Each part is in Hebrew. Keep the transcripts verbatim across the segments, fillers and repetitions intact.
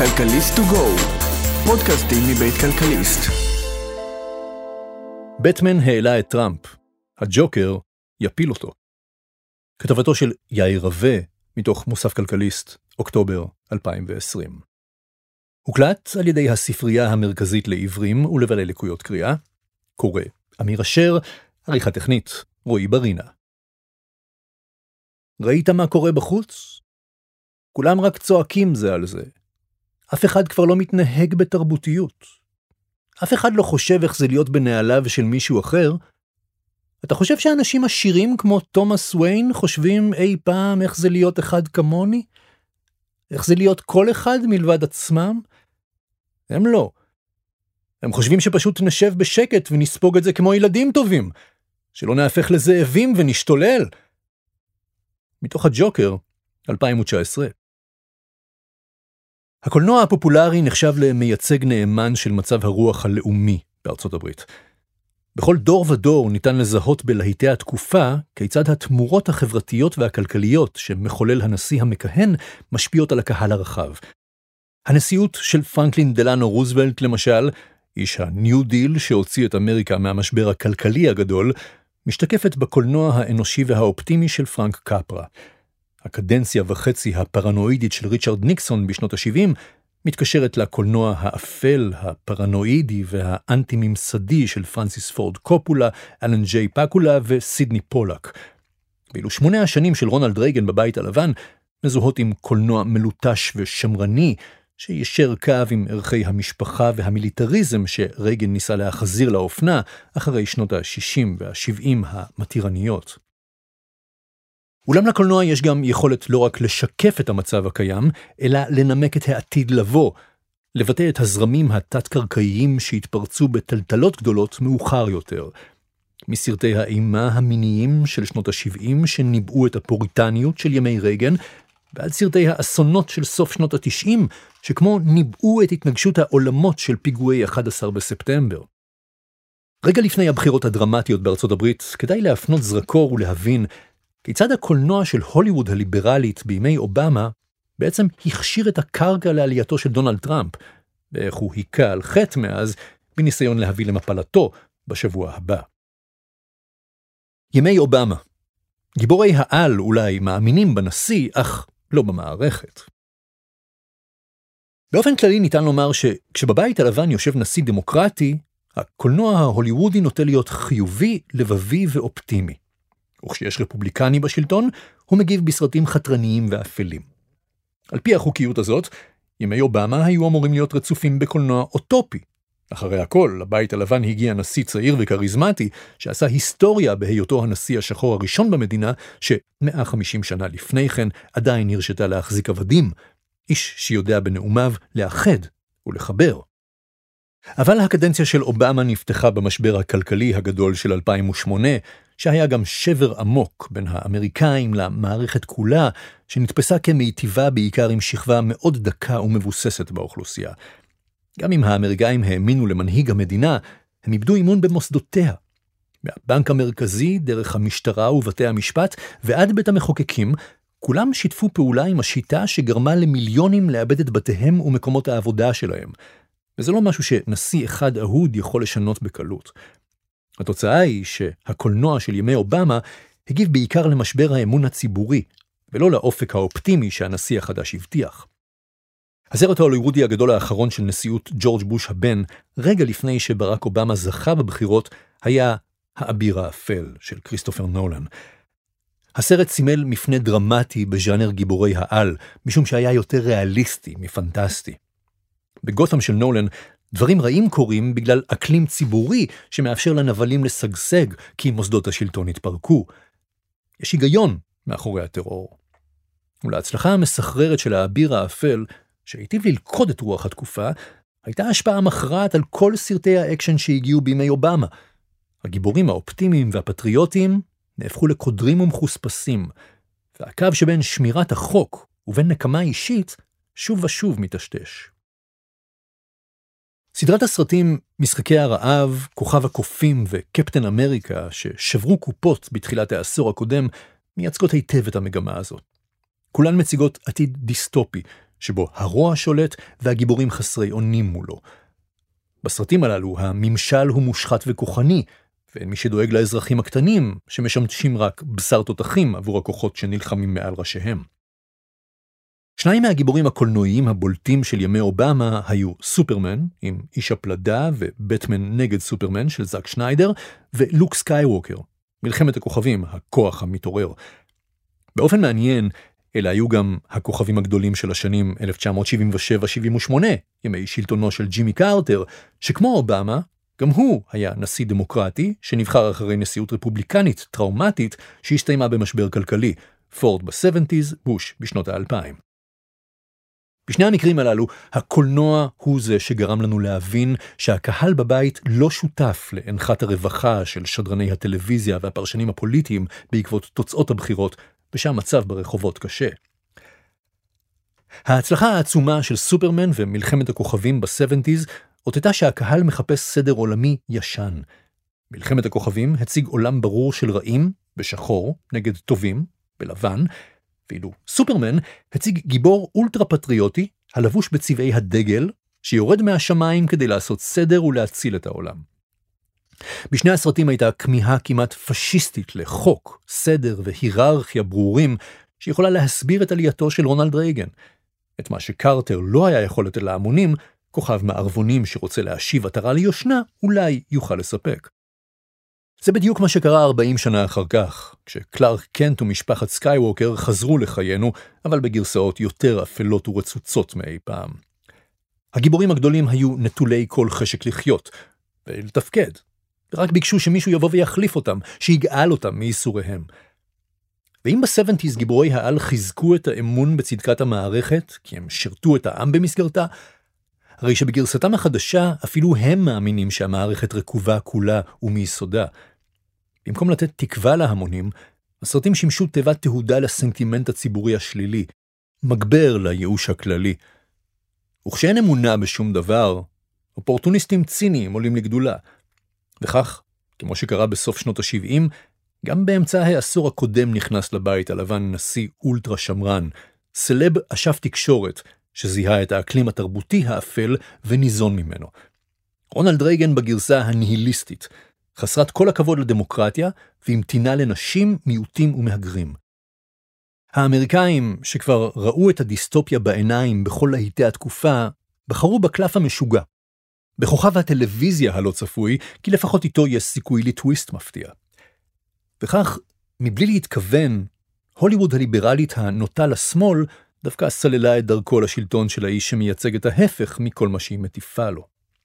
כלכליסט טו גו, פודקאסטים מבית כלכליסט. בטמן העלה את טראמפ, הג'וקר יפיל אותו. כתבתו של יאיר רווה מתוך מוסף כלכליסט, אוקטובר אלפיים ועשרים. הוקלט על ידי הספרייה המרכזית לעיוורים ולבעלי לקויות קריאה, קורא אמיר אשר, עריכה טכנית רועי ברינה. ראית מה קורה בחוץ? כולם רק צועקים זה על זה. אף אחד כבר לא מתנהג בתרבותיות. אף אחד לא חושב איך זה להיות בנעליו של מישהו אחר. אתה חושב שאנשים עשירים כמו תומאס וויין חושבים אי פעם איך זה להיות אחד כמוני? איך זה להיות כל אחד מלבד עצמם? הם לא. הם חושבים שפשוט נשב בשקט ונספוג את זה כמו ילדים טובים, שלא נהפך לזאבים ונשתולל. מתוך הג'וקר, אלפיים תשע עשרה. הקולנוע הפופולרי נחשב למייצג נאמן של מצב הרוח הלאומי בארצות הברית. בכל דור ודור ניתן לזהות בלהיטי התקופה כיצד התמורות החברתיות והכלכליות שמחולל הנשיא המכהן משפיעות על הקהל הרחב. הנשיאות של פרנקלין דלאנו רוזוולט למשל, איש הניו דיל שהוציא את אמריקה מהמשבר הכלכלי הגדול, משתקפת בקולנוע האנושי והאופטימי של פרנק קפרה. הקדנציה וחצי הפרנואידית של ריצ'רד ניקסון בשנות ה-שבעים מתקשרת לקולנוע האפל, הפרנואידי והאנטי-ממסדי של פרנסיס פורד קופולה, אלן ג'יי פקולה וסידני פולק. ואילו שמונה השנים של רונלד רייגן בבית הלבן מזוהות עם קולנוע מלוטש ושמרני, שישר קו עם ערכי המשפחה והמיליטריזם שרייגן ניסה להחזיר לאופנה אחרי שנות ה-שישים וה-שבעים המתירניות. אולם לקולנוע יש גם יכולת לא רק לשקף את המצב הקיים, אלא לנמק את העתיד לבוא, לבטא את הזרמים התת-קרקעיים שהתפרצו בטלטלות גדולות מאוחר יותר. מסרטי האימה המיניים של שנות ה-שבעים שניבאו את הפוריטניות של ימי רייגן, ועד סרטי האסונות של סוף שנות ה-תשעים, שכמו ניבאו את התנגשות העולמות של פיגועי אחד עשר בספטמבר. רגע לפני הבחירות הדרמטיות בארצות הברית, כדאי להפנות זרקור ולהבין כיצד הקולנוע של הוליווד הליברלית בימי אובמה בעצם הכשיר את הקרקע לעלייתו של דונלד טראמפ, ואיך הוא היכה על חטא מאז בניסיון להביא למפלתו בשבוע הבא. ימי אובמה. גיבורי העל אולי מאמינים בנשיא, אך לא במערכת. באופן כללי ניתן לומר שכשבבית הלבן יושב נשיא דמוקרטי, הקולנוע ההוליוודי נוטה להיות חיובי, לבבי ואופטימי. וכשיש רפובליקני בשלטון, הוא מגיב בסרטים חתרניים ואפלים. על פי החוקיות הזאת, ימי אובמה היו אמורים להיות רצופים בקולנוע אוטופי. אחרי הכל, לבית הלבן הגיע נשיא צעיר וכריזמטי, שעשה היסטוריה בהיותו הנשיא השחור הראשון במדינה, ש-מאה וחמישים שנה לפני כן עדיין הרשתה להחזיק עבדים, איש שיודע בנאומיו לאחד ולחבר. אבל הקדנציה של אובמה נפתחה במשבר הכלכלי הגדול של אלפיים ושמונה, שהיה גם שבר עמוק בין האמריקאים למערכת כולה, שנתפסה כמיטיבה בעיקר עם שכבה מאוד דקה ומבוססת באוכלוסייה. גם אם האמריקאים האמינו למנהיג המדינה, הם איבדו אימון במוסדותיה. מהבנק המרכזי, דרך המשטרה ובתי המשפט, ועד בית המחוקקים, כולם שיתפו פעולה עם השיטה שגרמה למיליונים לאבד את בתיהם ומקומות העבודה שלהם. וזה לא משהו שנשיא אחד אהוד יכול לשנות בקלות. התוצאה היא שהקולנוע של ימי אובמה הגיב בעיקר למשבר האמון הציבורי, ולא לאופק האופטימי שהנשיא החדש הבטיח. הסרט ההוליוודי הגדול האחרון של נשיאות ג'ורג' בוש הבן, רגע לפני שברק אובמה זכה בבחירות, היה האביר האפל של כריסטופר נולן. הסרט סימל מפנה דרמטי בז'אנר גיבורי העל, משום שהיה יותר ריאליסטי מפנטסטי. בגותם של נולן, דברים רעים קורים בגלל אקלים ציבורי שמאפשר לנבלים לשגשג כי מוסדות השלטון התפרקו. יש היגיון מאחורי הטרור. ולהצלחה המסחררת של האביר האפל, שהיטיב ללכוד את רוח התקופה, הייתה השפעה מכרעת על כל סרטי האקשן שהגיעו בימי אובמה. הגיבורים האופטימיים והפטריוטיים נהפכו לקודרים ומחוספסים, והקו שבין שמירת החוק ובין נקמה אישית שוב ושוב מטשטש. סדרת הסרטים משחקי הרעב, כוכב הקופים וקפטן אמריקה ששברו קופות בתחילת העשור הקודם מייצגות היטב את המגמה הזאת. כולן מציגות עתיד דיסטופי, שבו הרוע שולט והגיבורים חסרי אונים מולו. בסרטים הללו הממשל הוא מושחת וכוחני, ואין מי שדואג לאזרחים הקטנים, שמשמשים רק בשר תותחים עבור הכוחות שנלחמים מעל ראשיהם. שניים מהגיבורים הקולנועיים הבולטים של ימי אובמה היו סופרמן, עם איש הפלדה ובטמן נגד סופרמן של זאק שניידר, ולוק סקייווקר, מלחמת הכוכבים, הכוח המתעורר. באופן מעניין, אלה היו גם הכוכבים הגדולים של השנים אלף תשע מאות שבעים ושבע שבעים ושמונה, ימי שלטונו של ג'ימי קרטר, שכמו אובמה, גם הוא היה נשיא דמוקרטי, שנבחר אחרי נשיאות רפובליקנית טראומטית, שהסתיימה במשבר כלכלי, פורד ב-שבעים, בוש בשנות האלפיים. בשני המקרים הללו, הקולנוע הוא זה שגרם לנו להבין שהקהל בבית לא שותף להנחת הרווחה של שדרני הטלוויזיה והפרשנים הפוליטיים בעקבות תוצאות הבחירות, ושהמצב ברחובות קשה. ההצלחה העצומה של סופרמן ומלחמת הכוכבים ב-שבעים אותתה שהקהל מחפש סדר עולמי ישן. מלחמת הכוכבים הציג עולם ברור של רעים, בשחור, נגד טובים, בלבן, ואילו סופרמן הציג גיבור אולטרה פטריוטי, הלבוש בצבעי הדגל, שיורד מהשמיים כדי לעשות סדר ולהציל את העולם. בשני הסרטים הייתה כמיהה כמעט פשיסטית לחוק, סדר והיררכיה ברורים, שיכולה להסביר את עלייתו של רונלד רייגן. את מה שקרטר לא היה יכול לתת להמונים, כוכב מערבונים שרוצה להשיב עטרה ליושנה, אולי יוכל לספק. זה בדיוק מה שקרה ארבעים שנה אחר כך, כשקלארק קנט ומשפחת סקייווקר חזרו לחיינו, אבל בגרסאות יותר אפלות ורצוצות מאי פעם. הגיבורים הגדולים היו נטולי כל חשק לחיות, ולתפקד. רק ביקשו שמישהו יבוא ויחליף אותם, שיגאל אותם מייסוריהם. ואם ב-שבעים גיבורי העל חיזקו את האמון בצדקת המערכת, כי הם שירתו את העם במסגרתה, הרי שבגרסתם החדשה אפילו הם מאמינים שהמערכת רקובה כולה ומיסודה. במקום לתת תקווה להמונים, הסרטים שימשו תיבת תהודה לסנטימנט הציבורי השלילי, מגבר לייאוש הכללי. וכשאין אמונה בשום דבר, אופורטוניסטים ציניים עולים לגדולה. וכך, כמו שקרה בסוף שנות ה-שבעים, גם באמצע העשור הקודם נכנס לבית הלבן נשיא אולטרה שמרן, סלב אשף תקשורת, שזיהה את האקלים התרבותי האפל וניזון ממנו. רונלד רייגן בגרסה הניהיליסטית, חסרת כל הכבוד לדמוקרטיה והמתינה לנשים, מיעוטים ומהגרים. האמריקאים, שכבר ראו את הדיסטופיה בעיניים בכל להיטי התקופה, בחרו בקלף המשוגע. בכוכב הטלוויזיה הלא צפוי, כי לפחות איתו יש סיכוי לטוויסט מפתיע. וכך, מבלי להתכוון, הוליווד הליברלית הנוטה לשמאל, דווקא סללה את דרכו לשלטון של האיש שמייצג את ההפך מכל מה שהיא מטיפה לו.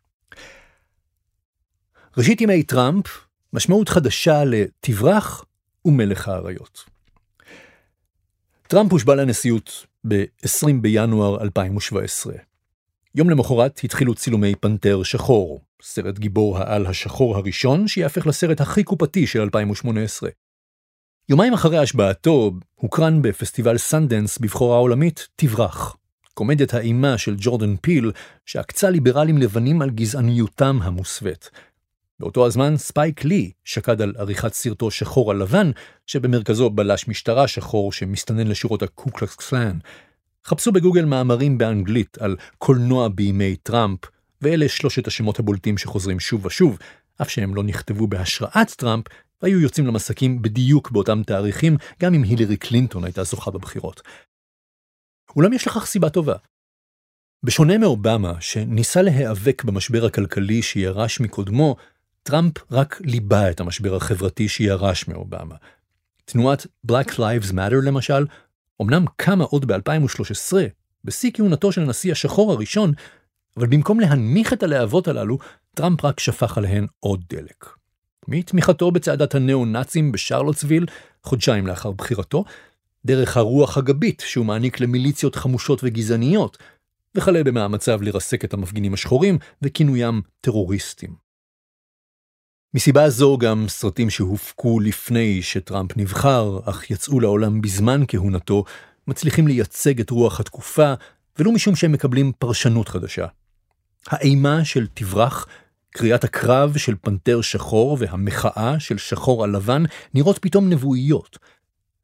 ראשית ימי טראמפ, משמעות חדשה לתברח ומלך האריות. טראמפ הושבע לנשיאות ב-עשרים בינואר אלפיים שבע עשרה. יום למחרת התחילו צילומי פנתר שחור, סרט גיבור העל השחור הראשון שיהפך לסרט הכי קופתי של אלפיים שמונה עשרה. יומיים אחרי השבעתו הוקרן בפסטיבל סנדנס בבחורה העולמית תברח, קומדיית האימה של ג'ורדן פיל שעקצה ליברלים לבנים על גזעניותם המוסווית. באותו הזמן ספייק לי שקד על עריכת סרטו שחור על לבן, שבמרכזו בלש משטרה שחור שמסתנן לשורות הקו קלוקס קלאן. חפשו בגוגל מאמרים באנגלית על קולנוע בימי טראמפ, ואלה שלושת השמות הבולטים שחוזרים שוב ושוב, אף שהם לא נכתבו בהשראת טראמפ, והיו יוצאים למסקים בדיוק באותם תאריכים, גם אם הילרי קלינטון הייתה זוכה בבחירות. אולם יש לכך סיבה טובה. בשונה מאובמה, שניסה להיאבק במשבר הכלכלי שירש מקודמו, טראמפ רק ליבה את המשבר החברתי שירש מאובמה. תנועת Black Lives Matter למשל, אמנם קמה עוד ב-אלפיים ושלוש עשרה, בשיא כהונתו של הנשיא השחור הראשון, אבל במקום להנמיך את הלהבות הללו, טראמפ רק שפך עליהן עוד דלק. מתמיכתו בצעדת הנאו-נאצים בשרלוטסוויל, חודשיים לאחר בחירתו, דרך הרוח הגבית שהוא מעניק למיליציות חמושות וגזעניות, וכלה במאמציו לרסק את המפגינים השחורים וכינוים טרוריסטים. מסיבה זו גם סרטים שהופקו לפני שטראמפ נבחר, אך יצאו לעולם בזמן כהונתו, מצליחים לייצג את רוח התקופה, ולא משום שהם מקבלים פרשנות חדשה. האימה של תברח, קריאת הקרב של פנתר שחור והמחאה של שחור על לבן נראות פתאום נבואיות.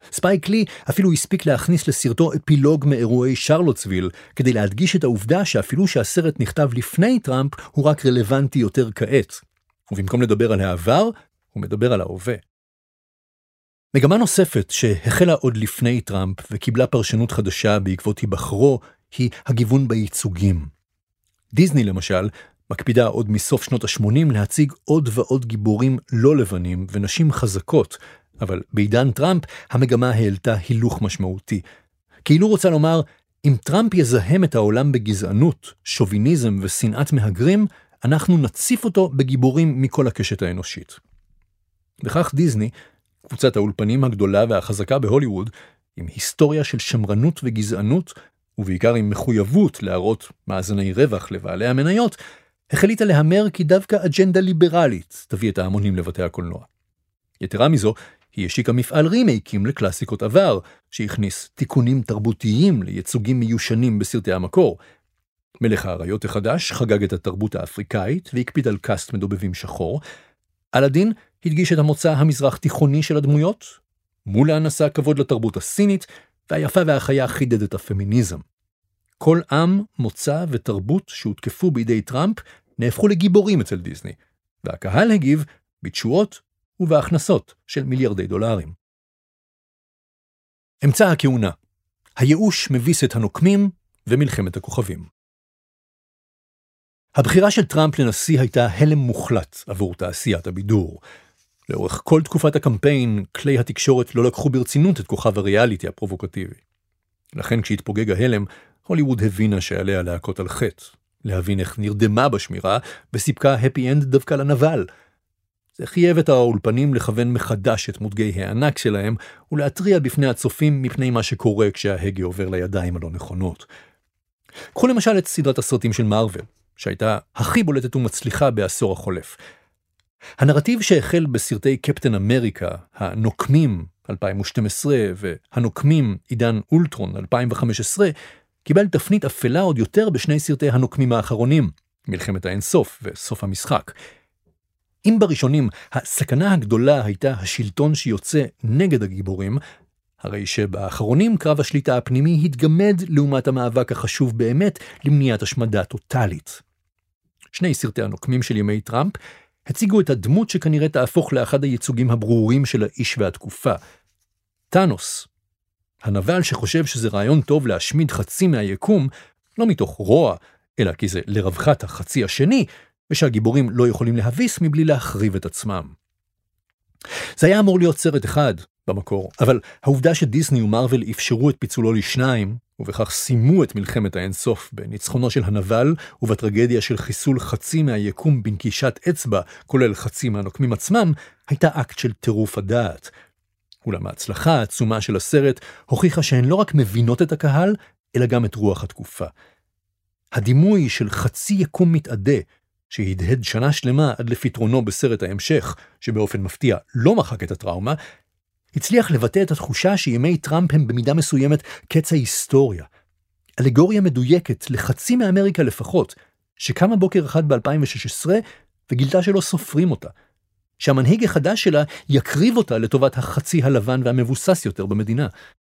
ספייק לי אפילו הספיק להכניס לסרטו אפילוג מאירועי שרלוטסוויל, כדי להדגיש את העובדה שאפילו שהסרט נכתב לפני טראמפ, הוא רק רלוונטי יותר כעת. ובמקום לדבר על העבר, הוא מדבר על ההווה. מגמה נוספת שהחלה עוד לפני טראמפ וקיבלה פרשנות חדשה בעקבות היבחרו, היא הגיוון בייצוגים. דיזני למשל מקפידה עוד מסוף שנות ה-שמונים להציג עוד ועוד גיבורים לא לבנים ונשים חזקות, אבל בעידן טראמפ המגמה העלתה הילוך משמעותי. כאילו רוצה לומר, אם טראמפ יזהם את העולם בגזענות, שוביניזם ושנאת מהגרים, אנחנו נציף אותו בגיבורים מכל הקשת האנושית. בכך דיזני, קבוצת האולפנים הגדולה והחזקה בהוליווד, עם היסטוריה של שמרנות וגזענות, ובעיקר עם מחויבות להראות מאזני רווח לבעלי המניות, החליטה להמר כי דווקא אג'נדה ליברלית תביא את ההמונים לבתי הקולנוע. יתרה מזו, היא השיקה מפעל רימייקים לקלאסיקות עבר, שהכניס תיקונים תרבותיים לייצוגים מיושנים בסרטי המקור. מלך האריות החדש חגג את התרבות האפריקאית והקפיד על קאסט מדובבים שחור. אלאדין הדגיש את המוצא המזרח תיכוני של הדמויות, מולה נשא כבוד לתרבות הסינית, והיפה והחיה חידד את הפמיניזם. כל עם, מוצא ותרבות שהותקפו בידי טראמפ נהפכו לגיבורים אצל דיזני, והקהל הגיב בתשואות ובהכנסות של מיליארדי דולרים. אמצע הכהונה. הייאוש מביס את הנוקמים ומלחמת הכוכבים. הבחירה של טראמפ לנשיא הייתה הלם מוחלט עבור תעשיית הבידור. לאורך כל תקופת הקמפיין, כלי התקשורת לא לקחו ברצינות את כוכב הריאליטי הפרובוקטיבי. לכן כשהתפוגג ההלם, הוליווד הבינה שעליה להכות על חטא, להבין איך נרדמה בשמירה, וסיפקה הפי אנד דווקא לנבל. זה חייב את האולפנים לכוון מחדש את מותגי הענק שלהם, ולהטריע בפני הצופים מפני מה שקורה כשההגה עובר לידיים הלא נכונות. קחו למשל את סדרת הסרטים של מארוול, שהייתה הכי בולטת ומצליחה בעשור החולף. הנרטיב שהחל בסרטי קפטן אמריקה, הנוקמים אלפיים ושתים עשרה והנוקמים עידן אולטרון אלפיים וחמש עשרה, קיבל תפנית אפלה עוד יותר בשני סרטי הנוקמים האחרונים, מלחמת האינסוף וסוף המשחק. אם בראשונים הסכנה הגדולה הייתה השלטון שיוצא נגד הגיבורים, הרי שבאחרונים קרב השליטה הפנימי התגמד לעומת המאבק החשוב באמת למניעת השמדה טוטלית. שני סרטי הנוקמים של ימי טראמפ הציגו את הדמות שכנראה תהפוך לאחד הייצוגים הברורים של האיש והתקופה. טאנוס, הנבל שחושב שזה רעיון טוב להשמיד חצי מהיקום, לא מתוך רוע, אלא כי זה לרווחת החצי השני, ושהגיבורים לא יכולים להביס מבלי להחריב את עצמם. זה היה אמור להיות סרט אחד במקור, אבל העובדה שדיסני ומרוול אפשרו את פיצולו לשניים, ובכך סיימו את מלחמת האינסוף בניצחונו של הנבל, ובטרגדיה של חיסול חצי מהיקום בנקישת אצבע, כולל חצי מהנוקמים עצמם, הייתה אקט של טירוף הדעת. אולם ההצלחה העצומה של הסרט הוכיחה שהן לא רק מבינות את הקהל, אלא גם את רוח התקופה. הדימוי של חצי יקום מתעדה, שהדהד שנה שלמה עד לפתרונו בסרט ההמשך, שבאופן מפתיע לא מחק את הטראומה, הצליח לבטא את התחושה שימי טראמפ הם במידה מסוימת קץ ההיסטוריה. אלגוריה מדויקת לחצי מאמריקה לפחות, שקמה בוקר אחד ב-אלפיים ושש עשרה וגילתה שלא סופרים אותה. שהמנהיג החדש שלה יקריב אותה לטובת החצי הלבן והמבוסס יותר במדינה.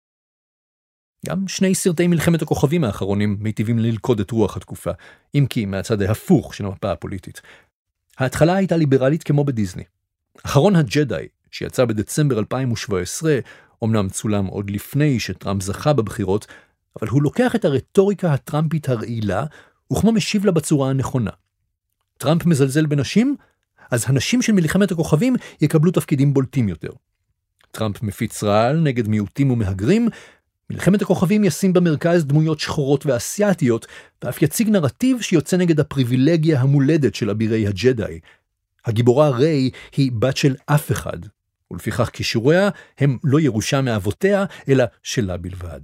גם שני סרטי מלחמת הכוכבים האחרונים מיטיבים ללכוד את רוח התקופה, אם כי מהצד ההפוך של המפה הפוליטית. ההתחלה הייתה ליברלית כמו בדיזני. אחרון הג'די, שיצא בדצמבר אלפיים ושבע עשרה, אומנם צולם עוד לפני שטראמפ זכה בבחירות, אבל הוא לוקח את הרטוריקה הטראמפית הרעילה, וכמו משיב לה בצורה הנכונה. טראמפ מזלזל בנשים, אז הנשים של מלחמת הכוכבים יקבלו תפקידים בולטים יותר. טראמפ מפיץ רעל נגד מיעוטים ומהגרים, מלחמת הכוכבים ישים במרכז דמויות שחורות ואסייתיות, ואף יציג נרטיב שיוצא נגד הפריבילגיה המולדת של אבירי הג'די. הגיבורה ריי היא בת של אף אחד, ולפיכך כישוריה הם לא ירושה מאבותיה, אלא שלה בלבד.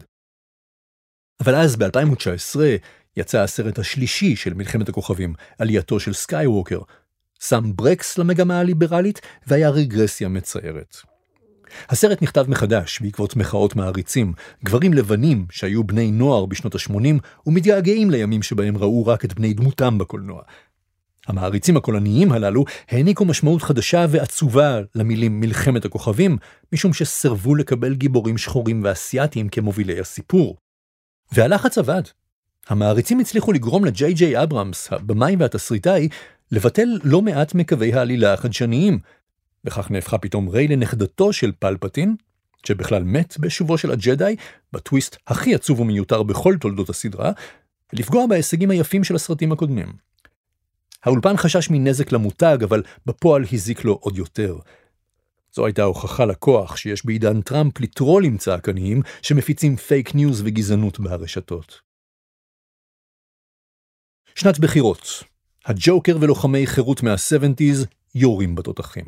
אבל אז ב-אלפיים ותשע עשרה יצא הסרט השלישי של מלחמת הכוכבים, עלייתו של סקייווקר, שם ברקס למגמה הליברלית והיה רגרסיה מצערת. הסרט נכתב מחדש בעקבות מחאות מעריצים, גברים לבנים שהיו בני נוער בשנות ה-שמונים ומתגעגעים לימים שבהם ראו רק את בני דמותם בקולנוע. המעריצים הקולניים הללו העניקו משמעות חדשה ועצובה למילים מלחמת הכוכבים, משום שסרבו לקבל גיבורים שחורים ואסייתיים כמובילי הסיפור. והלחץ עבד. המעריצים הצליחו לגרום לג'יי ג'יי אברמס, הבמאי והתסריטאי, לבטל לא מעט מקווי העלילה החדשניים. בכך נהפכה פתאום ריי לנכדתו של פלפטין, שבכלל מת בשובו של הג'די, בטוויסט הכי עצוב ומיותר בכל תולדות הסדרה, ולפגוע בהישגים היפים של הסרטים הקודמים. האולפן חשש מנזק למותג, אבל בפועל הזיק לו עוד יותר. זו הייתה הוכחה לכוח שיש בעידן טראמפ לטרול עם צעקניים שמפיצים פייק ניוז וגזענות ברשתות. שנת בחירות. הג'וקר ולוחמי חירות מה-שבעים יורים בתותחים.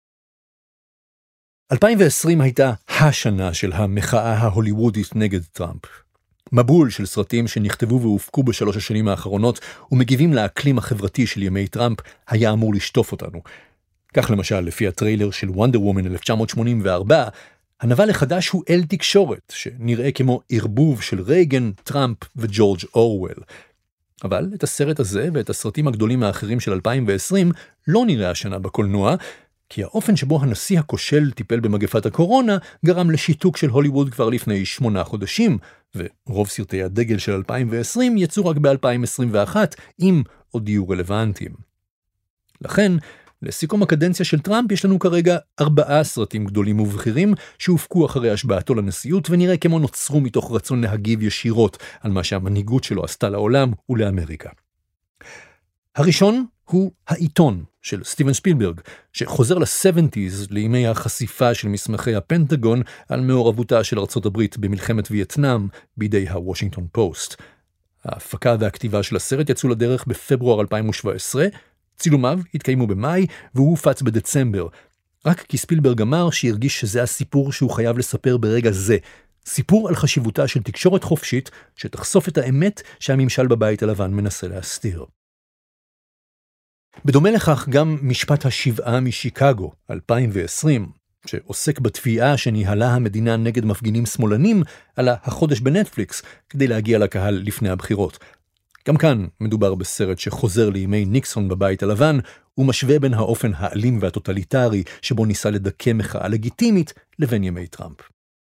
אלפיים ועשרים הייתה השנה של המחאה ההוליוודית נגד טראמפ. מבול של סרטים שנכתבו והופקו בשלוש השנים האחרונות ומגיבים לאקלים החברתי של ימי טראמפ היה אמור לשטוף אותנו. כך למשל, לפי הטריילר של וונדר וומן אלף תשע מאות שמונים וארבע, הנבל החדש הוא אל תקשורת, שנראה כמו ערבוב של רייגן, טראמפ וג'ורג' אורוול. אבל את הסרט הזה ואת הסרטים הגדולים האחרים של אלפיים ועשרים לא נראה השנה בקולנוע, כי האופן שבו הנשיא הכושל טיפל במגפת הקורונה גרם לשיתוק של הוליווד כבר לפני שמונה חודשים, ורוב סרטי הדגל של אלפיים ועשרים יצאו רק ב-אלפיים עשרים ואחת, אם עוד יהיו רלוונטיים. לכן, לסיכום הקדנציה של טראמפ יש לנו כרגע ארבעה סרטים גדולים ובכירים שהופקו אחרי השבעתו לנשיאות ונראה כמו נוצרו מתוך רצון להגיב ישירות על מה שהמנהיגות שלו עשתה לעולם ולאמריקה. הראשון הוא העיתון של סטיבן ספילברג, שחוזר ל-שבעים לימי החשיפה של מסמכי הפנטגון על מעורבותה של ארצות הברית במלחמת וייטנאם בידי הוושינגטון פוסט. ההפקה והכתיבה של הסרט יצאו לדרך בפברואר אלפיים ושבע עשרה, צילומיו התקיימו במאי והוא הופץ בדצמבר, רק כי ספילברג אמר שהרגיש שזה הסיפור שהוא חייב לספר ברגע זה, סיפור על חשיבותה של תקשורת חופשית שתחשוף את האמת שהממשל בבית הלבן מנסה להסתיר. בדומה לכך גם משפט השבעה משיקגו, אלפיים ועשרים, שעוסק בתביעה שניהלה המדינה נגד מפגינים שמאלנים, על החודש בנטפליקס כדי להגיע לקהל לפני הבחירות. גם כאן מדובר בסרט שחוזר לימי ניקסון בבית הלבן, ומשווה בין האופן האלים והטוטליטרי שבו ניסה לדכא מחאה לגיטימית לבין ימי טראמפ.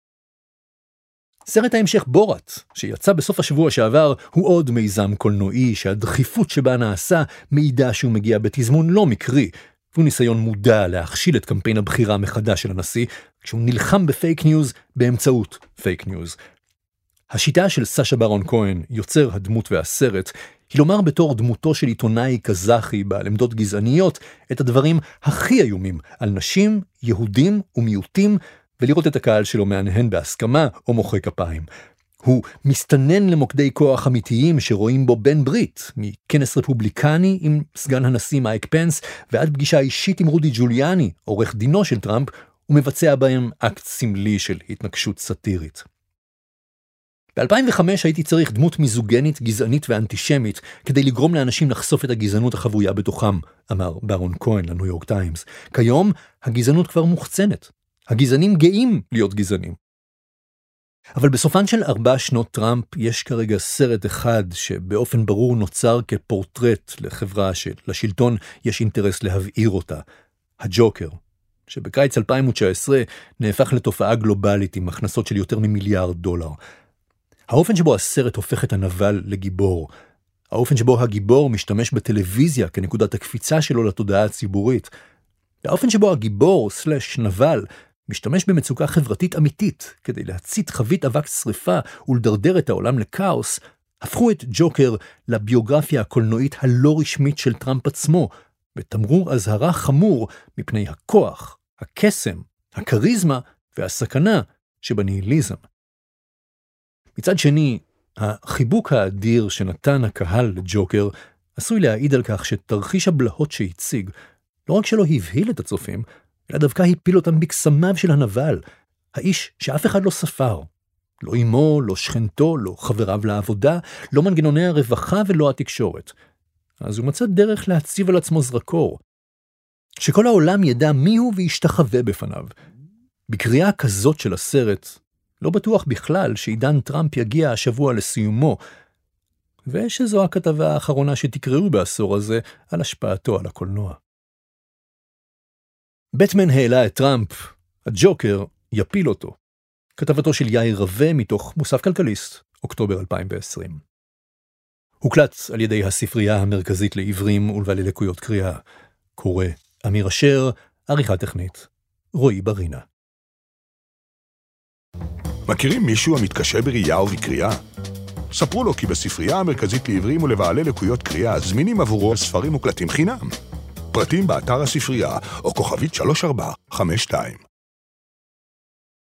סרט ההמשך בורת, שיצא בסוף השבוע שעבר, הוא עוד מיזם קולנועי שהדחיפות שבה נעשה מעידה שהוא מגיע בתזמון לא מקרי, והוא ניסיון מודע להכשיל את קמפיין הבחירה מחדש של הנשיא, כשהוא נלחם בפייק ניוז באמצעות פייק ניוז. השיטה של סשה ברון כהן, יוצר הדמות והסרט, היא לומר בתור דמותו של עיתונאי קזחי בעל עמדות גזעניות, את הדברים הכי איומים על נשים, יהודים ומיעוטים, ולראות את הקהל שלו מענהן בהסכמה או מוחא כפיים. הוא מסתנן למוקדי כוח אמיתיים שרואים בו בן ברית, מכנס רפובליקני עם סגן הנשיא מייק פנס, ועד פגישה אישית עם רודי ג'וליאני, עורך דינו של טראמפ, ומבצע בהם אקט סמלי של התנגשות סאטירית. ב-אלפיים וחמש הייתי צריך דמות מיזוגנית, גזענית ואנטישמית, כדי לגרום לאנשים לחשוף את הגזענות החבויה בתוכם, אמר ברון כהן לניו יורק טיימס. כיום, הגזענות כבר מוחצנת. הגזענים גאים להיות גזענים. אבל בסופן של ארבע שנות טראמפ יש כרגע סרט אחד שבאופן ברור נוצר כפורטרט לחברה שלשלטון יש אינטרס להבעיר אותה. הג'וקר, שבקיץ אלפיים ותשע עשרה נהפך לתופעה גלובלית עם הכנסות של יותר ממיליארד דולר. האופן שבו הסרט הופך את הנבל לגיבור, האופן שבו הגיבור משתמש בטלוויזיה כנקודת הקפיצה שלו לתודעה הציבורית, האופן שבו הגיבור סלש נבל משתמש במצוקה חברתית אמיתית כדי להצית חבית אבק שריפה ולדרדר את העולם לקאוס, הפכו את ג'וקר לביוגרפיה הקולנועית הלא רשמית של טראמפ עצמו, בתמרור אזהרה חמור מפני הכוח, הקסם, הקריזמה והסכנה שבניהיליזם. מצד שני, החיבוק האדיר שנתן הקהל לג'וקר עשוי להעיד על כך שתרחיש הבלהות שהציג לא רק שלא הבהיל את הצופים, אלא דווקא הפיל אותם בקסמיו של הנבל, האיש שאף אחד לא ספר. לא אמו, לא שכנתו, לא חבריו לעבודה, לא מנגנוני הרווחה ולא התקשורת. אז הוא מצא דרך להציב על עצמו זרקור. שכל העולם ידע מיהו וישתחווה בפניו. בקריאה כזאת של הסרט, לא בטוח בכלל שעידן טראמפ יגיע השבוע לסיומו. ושזו הכתבה האחרונה שתקראו בעשור הזה על השפעתו על הקולנוע. בטמן העלה את טראמפ, הג'וקר יפיל אותו. כתבתו של יאיר רווה מתוך מוסף כלכליסט, אוקטובר אלפיים ועשרים. הוקלט על ידי הספרייה המרכזית לעיוורים ולבעלי לקויות קריאה. קורא אמיר אשר, עריכה טכנית, רועי ברינה. מכירים מישהו המתקשה בראייה ובקריאה? ספרו לו כי בספרייה המרכזית לעיוורים ולבעלי לקויות קריאה זמינים עבורו ספרים מוקלטים חינם. פרטים באתר הספרייה או כוכבית שלוש ארבע חמש שתיים.